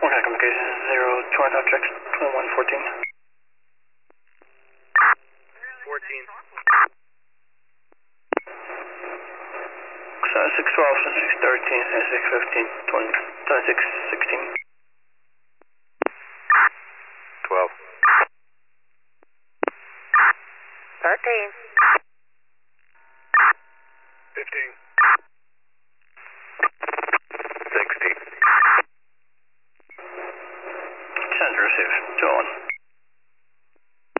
Okay, communication 0, Trix 2114. 14. 612, 613, 615, 2616.